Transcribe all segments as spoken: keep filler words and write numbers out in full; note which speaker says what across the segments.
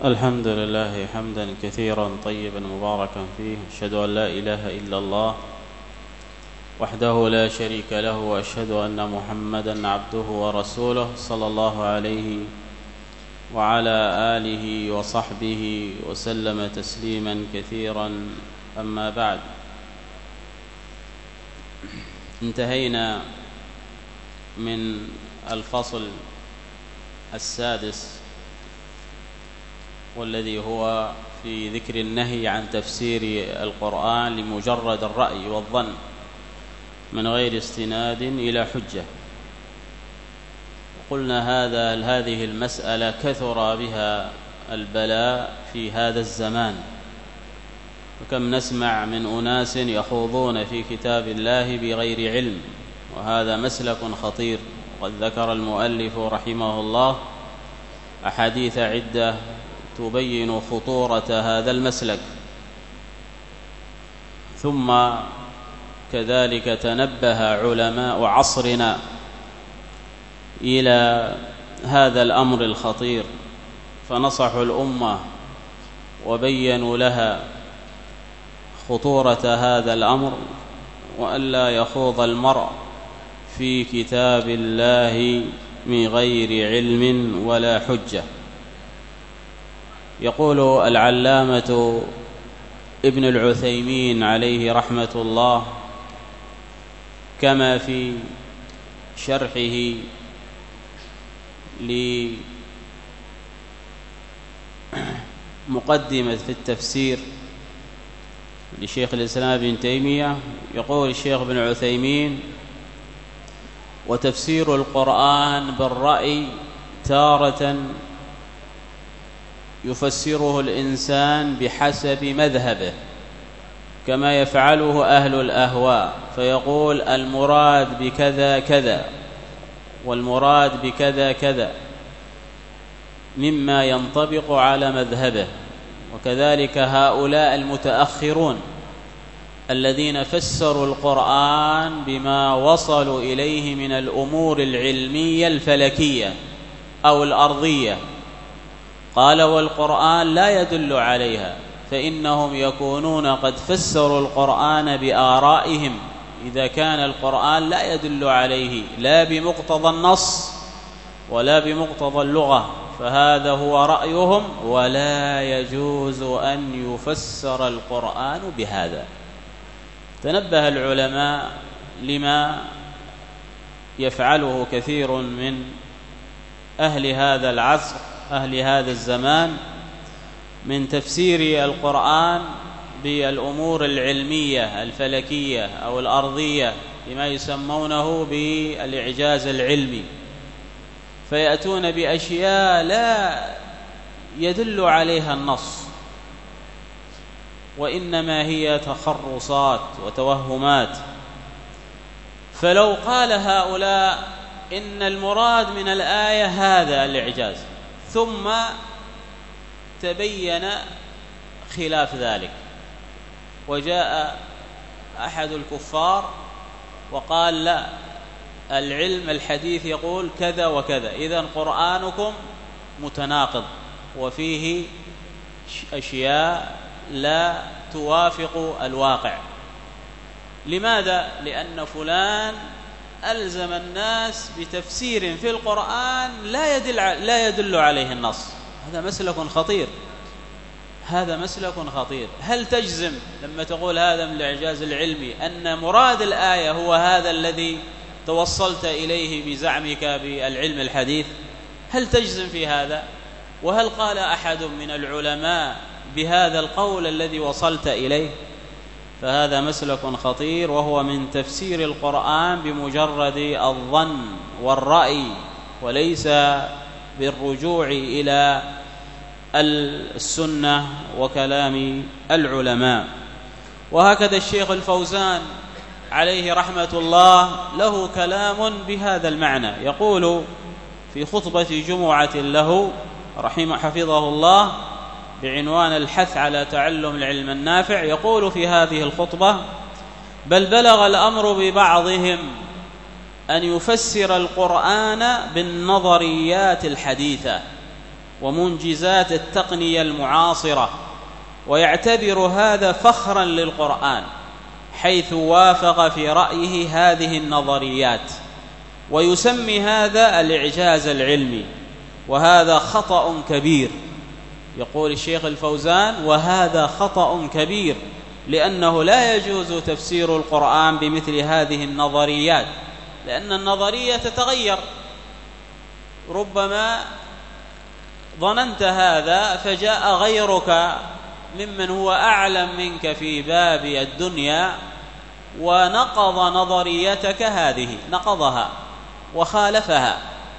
Speaker 1: الحمد لله حمدا كثيرا طيبا مباركا فيه، أشهد أن لا إله إلا الله وحده لا شريك له، وأشهد أن محمدا عبده ورسوله صلى الله عليه وعلى آله وصحبه وسلم تسليما كثيرا. أما بعد، انتهينا من الفصل السادس والذي هو في ذكر النهي عن تفسير القرآن لمجرد الرأي والظن من غير استناد إلى حجة. قلنا هذا هذه المسألة كثر بها البلاء في هذا الزمان، وكم نسمع من أناس يخوضون في كتاب الله بغير علم، وهذا مسلك خطير. وقد ذكر المؤلف رحمه الله أحاديث عدة تبين خطورة هذا المسلك، ثم كذلك تنبه علماء عصرنا إلى هذا الأمر الخطير، فنصحوا الأمة وبينوا لها خطورة هذا الأمر، وألا يخوض المرء في كتاب الله من غير علم ولا حجة. يقول العلامة ابن العثيمين عليه رحمة الله كما في شرحه لمقدمة في التفسير لشيخ الإسلام ابن تيمية، يقول الشيخ ابن عثيمين: وتفسير القرآن بالرأي تارة يفسره الإنسان بحسب مذهبه كما يفعله أهل الأهواء، فيقول المراد بكذا كذا والمراد بكذا كذا مما ينطبق على مذهبه. وكذلك هؤلاء المتأخرون الذين فسروا القرآن بما وصلوا إليه من الأمور العلمية الفلكية أو الأرضية، قال والقرآن لا يدل عليها، فإنهم يكونون قد فسروا القرآن بآرائهم إذا كان القرآن لا يدل عليه لا بمقتضى النص ولا بمقتضى اللغة، فهذا هو رأيهم، ولا يجوز أن يفسر القرآن بهذا. تنبه العلماء لما يفعله كثير من أهل هذا العصر أهل هذا الزمان من تفسير القرآن بالأمور العلمية الفلكية أو الأرضية لما يسمونه بالإعجاز العلمي، فيأتون بأشياء لا يدل عليها النص، وإنما هي تخرصات وتوهمات. فلو قال هؤلاء إن المراد من الآية هذا الإعجاز، ثم تبين خلاف ذلك، وجاء أحد الكفار وقال لا، العلم الحديث يقول كذا وكذا، إذن قرآنكم متناقض وفيه أشياء لا توافق الواقع. لماذا؟ لأن فلان ألزم الناس بتفسير في القرآن لا يدل لا يدل عليه النص. هذا مسلك خطير، هذا مسلك خطير. هل تجزم لما تقول هذا من الإعجاز العلمي أن مراد الآية هو هذا الذي توصلت إليه بزعمك بالعلم الحديث؟ هل تجزم في هذا؟ وهل قال أحد من العلماء بهذا القول الذي وصلت إليه؟ فهذا مسلك خطير، وهو من تفسير القرآن بمجرد الظن والرأي، وليس بالرجوع إلى السنة وكلام العلماء. وهكذا الشيخ الفوزان عليه رحمة الله له كلام بهذا المعنى، يقول في خطبة جمعة له رحمه حفظه الله بعنوان الحث على تعلم العلم النافع، يقول في هذه الخطبة: بل بلغ الأمر ببعضهم أن يفسر القرآن بالنظريات الحديثة ومنجزات التقنية المعاصرة، ويعتبر هذا فخرا للقرآن حيث وافق في رأيه هذه النظريات، ويسمي هذا الإعجاز العلمي، وهذا خطأ كبير. يقول الشيخ الفوزان: وهذا خطأ كبير، لأنه لا يجوز تفسير القرآن بمثل هذه النظريات، لأن النظرية تتغير. ربما ظننت هذا فجاء غيرك ممن هو أعلم منك في باب الدنيا ونقض نظريتك هذه، نقضها وخالفها،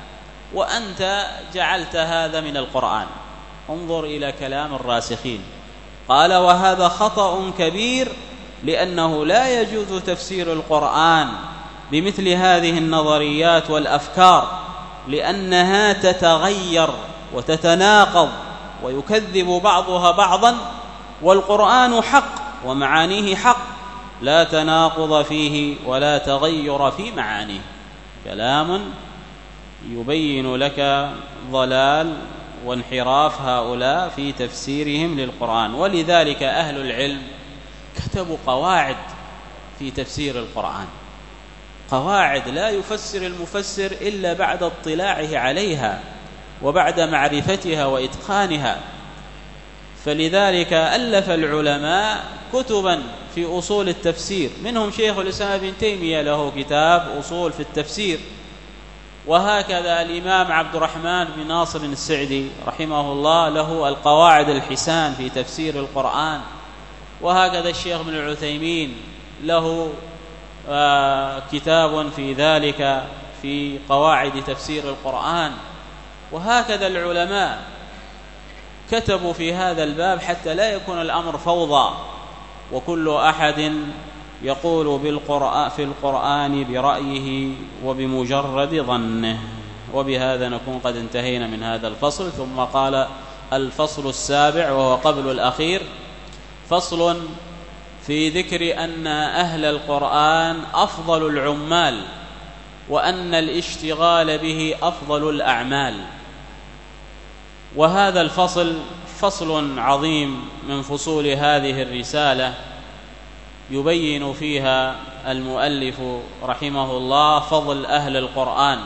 Speaker 1: وأنت جعلت هذا من القرآن. انظر إلى كلام الراسخين. قال: وهذا خطأ كبير، لأنه لا يجوز تفسير القرآن بمثل هذه النظريات والأفكار، لأنها تتغير وتتناقض ويكذب بعضها بعضا، والقرآن حق ومعانيه حق، لا تناقض فيه ولا تغير في معانيه. كلام يبين لك ضلال وانحراف هؤلاء في تفسيرهم للقرآن. ولذلك أهل العلم كتبوا قواعد في تفسير القرآن، قواعد لا يفسر المفسر إلا بعد اطلاعه عليها وبعد معرفتها وإتقانها. فلذلك ألف العلماء كتبا في أصول التفسير، منهم شيخ الإسلام ابن تيمية له كتاب أصول في التفسير، وهكذا الإمام عبد الرحمن بن ناصر السعدي رحمه الله له القواعد الحسان في تفسير القرآن، وهكذا الشيخ ابن العثيمين له آه كتاب في ذلك في قواعد تفسير القرآن. وهكذا العلماء كتبوا في هذا الباب حتى لا يكون الأمر فوضى وكل أحد يقول بالقرآن في القرآن برأيه وبمجرد ظنه. وبهذا نكون قد انتهينا من هذا الفصل. ثم قال: الفصل السابع وهو قبل الأخير، فصل في ذكر أن أهل القرآن أفضل العمال، وأن الاشتغال به أفضل الأعمال. وهذا الفصل فصل عظيم من فصول هذه الرسالة، يبين فيها المؤلف رحمه الله فضل أهل القرآن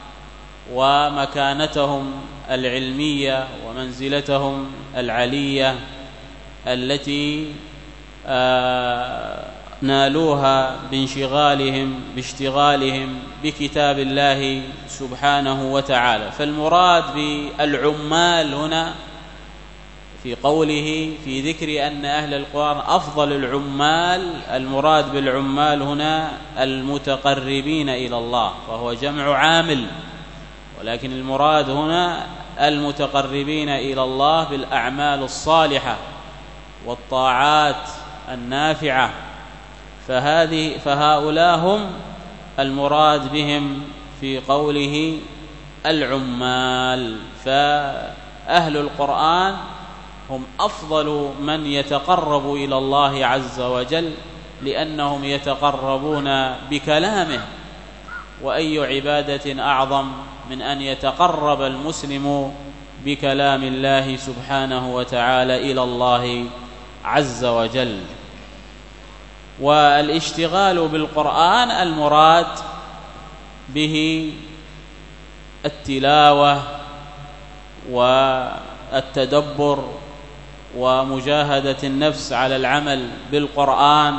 Speaker 1: ومكانتهم العلمية ومنزلتهم العلية التي آه نالوها بانشغالهم باشتغالهم بكتاب الله سبحانه وتعالى. فالمراد بالعمال هنا في قوله في ذكر أن أهل القرآن أفضل العمال، المراد بالعمال هنا المتقربين إلى الله، فهو جمع عامل، ولكن المراد هنا المتقربين إلى الله بالأعمال الصالحة والطاعات النافعة. فهذه فهؤلاء هم المراد بهم في قوله العمال. فأهل القرآن هم أفضل من يتقرب إلى الله عز وجل، لأنهم يتقربون بكلامه، وأي عبادة أعظم من أن يتقرب المسلم بكلام الله سبحانه وتعالى إلى الله عز وجل. والاشتغال بالقرآن المراد به التلاوة والتدبر ومجاهدة النفس على العمل بالقرآن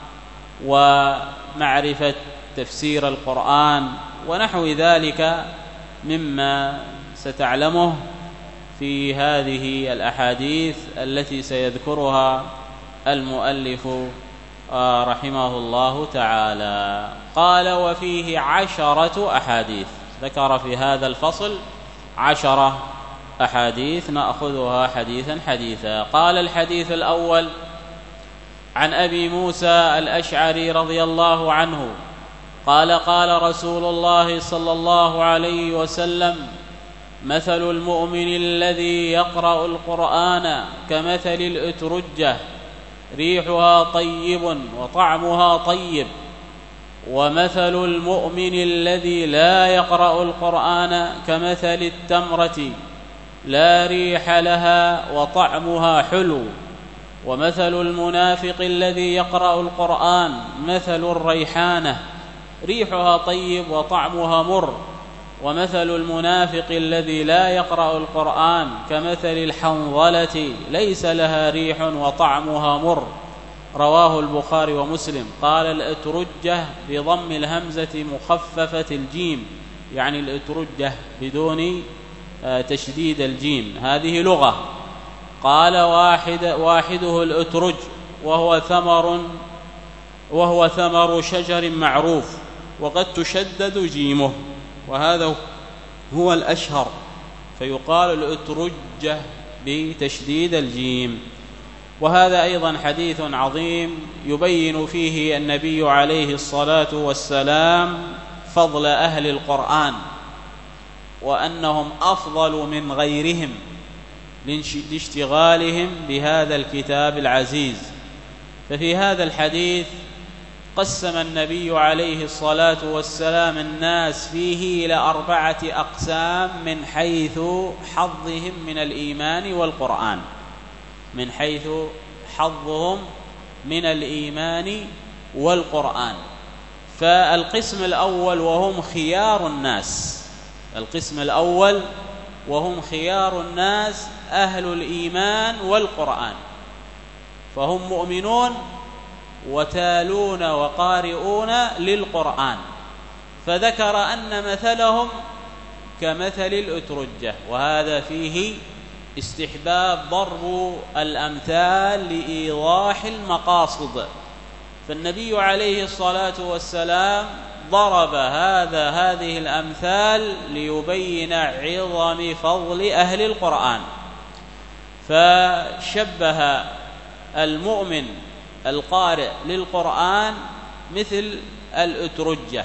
Speaker 1: ومعرفة تفسير القرآن ونحو ذلك مما ستعلمه في هذه الأحاديث التي سيذكرها المؤلف رحمه الله تعالى. قال: وفيه عشرة أحاديث. ذكر في هذا الفصل عشرة أحاديث نأخذها حديثا حديثا. قال: الحديث الأول عن أبي موسى الأشعري رضي الله عنه قال: قال رسول الله صلى الله عليه وسلم: مثل المؤمن الذي يقرأ القرآن كمثل الأترجة، ريحها طيب وطعمها طيب، ومثل المؤمن الذي لا يقرأ القرآن كمثل التمرة، لا ريح لها وطعمها حلو. ومثل المنافق الذي يقرأ القرآن مثل الريحانة ريحها طيب وطعمها مر. ومثل المنافق الذي لا يقرأ القرآن كمثل الحنظلة ليس لها ريح وطعمها مر. رواه البخاري ومسلم. قال الأترجة بضم الهمزة مخففة الجيم، يعني الأترجة بدون تشديد الجيم، هذه لغة. قال واحد واحده الأترج وهو ثمر وهو ثمر شجر معروف، وقد تشدد جيمه، وهذا هو الأشهر، فيقال الأترجة بتشديد الجيم. وهذا أيضا حديث عظيم يبين فيه النبي عليه الصلاة والسلام فضل أهل القرآن، وأنهم أفضل من غيرهم لاشتغالهم بهذا الكتاب العزيز. ففي هذا الحديث قسم النبي عليه الصلاة والسلام الناس فيه إلى أربعة أقسام من حيث حظهم من الإيمان والقرآن، من حيث حظهم من الإيمان والقرآن. فالقسم الأول وهم خيار الناس، القسم الأول وهم خيار الناس أهل الإيمان والقرآن، فهم مؤمنون وتالون وقارئون للقرآن. فذكر أن مثلهم كمثل الأترجة، وهذا فيه استحباب ضرب الأمثال لإيضاح المقاصد. فالنبي عليه الصلاة والسلام ضرب هذا هذه الأمثال ليبين عظم فضل أهل القرآن، فشبه المؤمن القارئ للقرآن مثل الأترجة،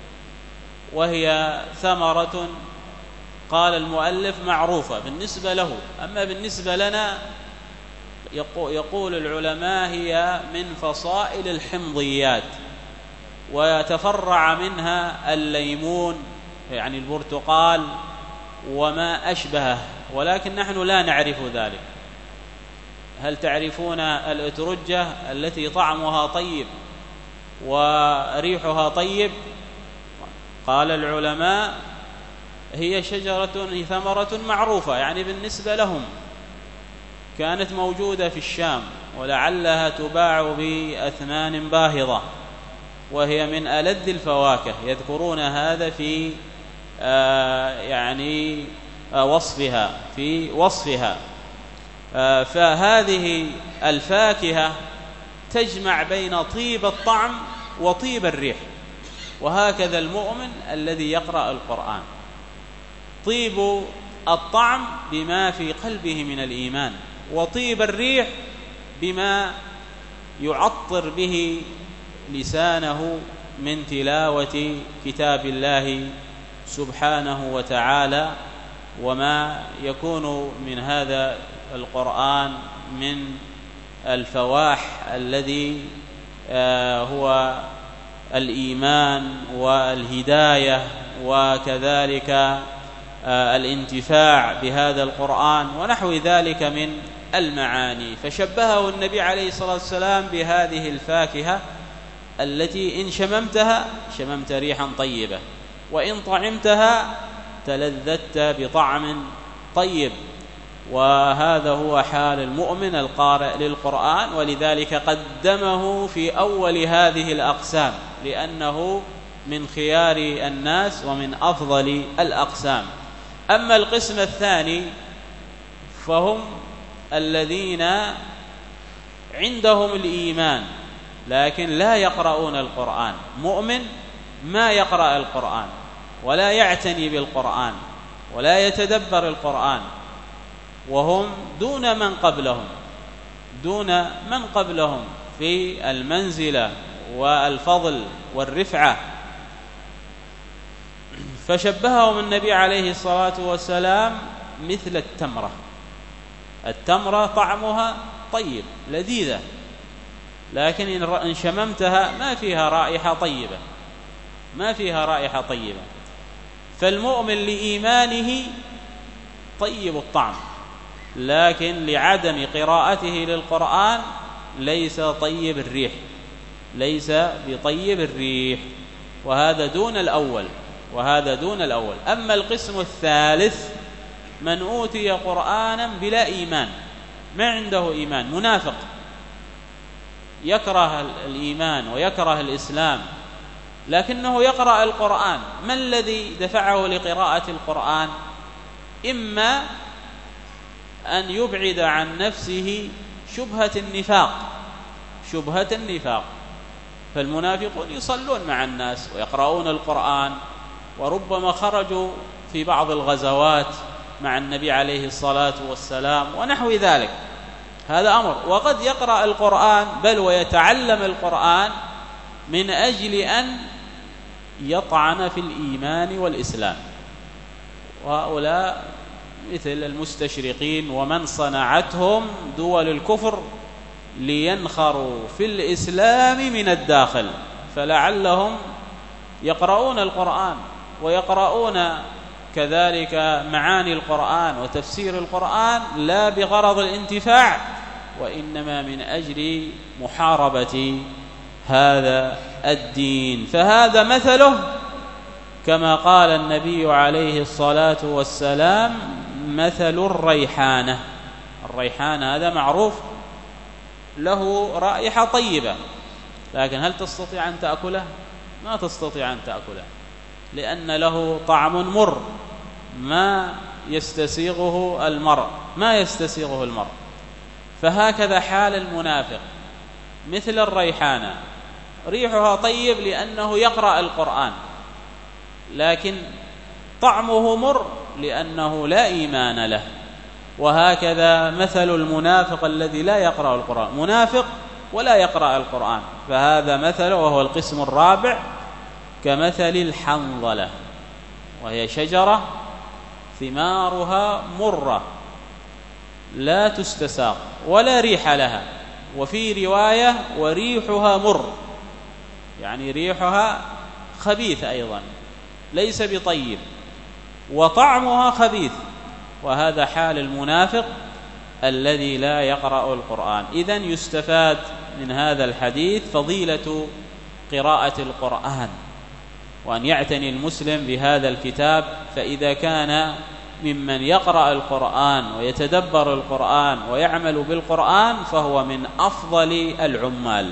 Speaker 1: وهي ثمرة قال المؤلف معروفة بالنسبة له. أما بالنسبة لنا يقول العلماء هي من فصائل الحمضيات، ويتفرع منها الليمون يعني البرتقال وما أشبهه، ولكن نحن لا نعرف ذلك. هل تعرفون الأترجة التي طعمها طيب وريحها طيب؟ قال العلماء هي شجرة ثمرة معروفة، يعني بالنسبة لهم كانت موجودة في الشام، ولعلها تباع بأثمان باهظة، وهي من ألذ الفواكه، يذكرون هذا في آه يعني آه وصفها في وصفها آه فهذه الفاكهة تجمع بين طيب الطعم وطيب الريح. وهكذا المؤمن الذي يقرأ القرآن، طيب الطعم بما في قلبه من الإيمان، وطيب الريح بما يعطر به لسانه من تلاوة كتاب الله سبحانه وتعالى، وما يكون من هذا القرآن من الفواح الذي هو الإيمان والهداية، وكذلك الانتفاع بهذا القرآن ونحو ذلك من المعاني. فشبهه النبي عليه الصلاة والسلام بهذه الفاكهة التي إن شممتها شممت ريحا طيبة، وإن طعمتها تلذذت بطعم طيب. وهذا هو حال المؤمن القارئ للقرآن، ولذلك قدمه في أول هذه الأقسام، لأنه من خيار الناس ومن أفضل الأقسام. أما القسم الثاني فهم الذين عندهم الإيمان لكن لا يقرؤون القرآن، مؤمن ما يقرأ القرآن ولا يعتني بالقرآن ولا يتدبر القرآن، وهم دون من قبلهم دون من قبلهم في المنزلة والفضل والرفعة. فشبههم النبي عليه الصلاة والسلام مثل التمرة. التمرة طعمها طيب لذيذة، لكن إن شممتها ما فيها رائحة طيبة ما فيها رائحة طيبة. فالمؤمن لإيمانه طيب الطعم، لكن لعدم قراءته للقرآن ليس طيب الريح، ليس بطيب الريح، وهذا دون الأول، وهذا دون الأول. أما القسم الثالث من أوتي قرآنا بلا إيمان، ما عنده إيمان، منافق يكره الإيمان ويكره الإسلام لكنه يقرأ القرآن. ما الذي دفعه لقراءة القرآن؟ إما أن يبعد عن نفسه شبهة النفاق، شبهة النفاق، فالمنافقون يصلون مع الناس ويقرؤون القرآن، وربما خرجوا في بعض الغزوات مع النبي عليه الصلاة والسلام ونحو ذلك، هذا أمر. وقد يقرأ القرآن بل ويتعلم القرآن من أجل أن يطعن في الإيمان والإسلام، وهؤلاء مثل المستشرقين ومن صنعتهم دول الكفر لينخروا في الإسلام من الداخل، فلعلهم يقرؤون القرآن ويقرؤون كذلك معاني القرآن وتفسير القرآن لا بغرض الانتفاع، وإنما من أجل محاربة هذا الدين. فهذا مثله كما قال النبي عليه الصلاة والسلام مثل الريحانة. الريحانة هذا معروف له رائحة طيبة، لكن هل تستطيع أن تأكله؟ ما تستطيع أن تأكله، لأن له طعم مر ما يستسيغه المرء، ما يستسيغه المرء. فهكذا حال المنافق، مثل الريحانة ريحها طيب لأنه يقرأ القرآن، لكن طعمه مر لأنه لا إيمان له. وهكذا مثل المنافق الذي لا يقرأ القرآن، منافق ولا يقرأ القرآن، فهذا مثل، وهو القسم الرابع، كمثل الحنظلة، وهي شجرة ثمارها مرة لا تستساغ ولا ريح لها، وفي رواية وريحها مر، يعني ريحها خبيث أيضا ليس بطيب، وطعمها خبيث. وهذا حال المنافق الذي لا يقرأ القرآن. إذن يستفاد من هذا الحديث فضيلة قراءة القرآن، وأن يعتني المسلم بهذا الكتاب، فإذا كان ممن يقرأ القرآن ويتدبر القرآن ويعمل بالقرآن فهو من أفضل العمال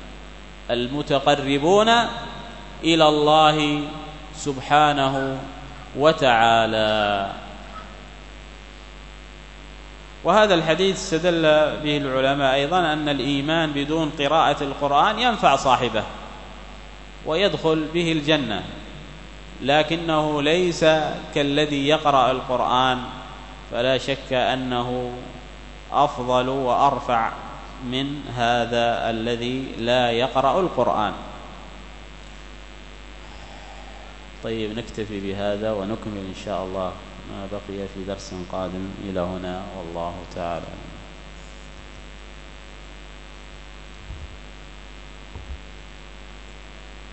Speaker 1: المتقربون إلى الله سبحانه وتعالى. وهذا الحديث استدل به العلماء أيضا أن الإيمان بدون قراءة القرآن ينفع صاحبه ويدخل به الجنة، لكنه ليس كالذي يقرأ القرآن، فلا شك أنه أفضل وأرفع من هذا الذي لا يقرأ القرآن. طيب، نكتفي بهذا ونكمل إن شاء الله ما بقي في درس قادم. إلى هنا والله تعالى.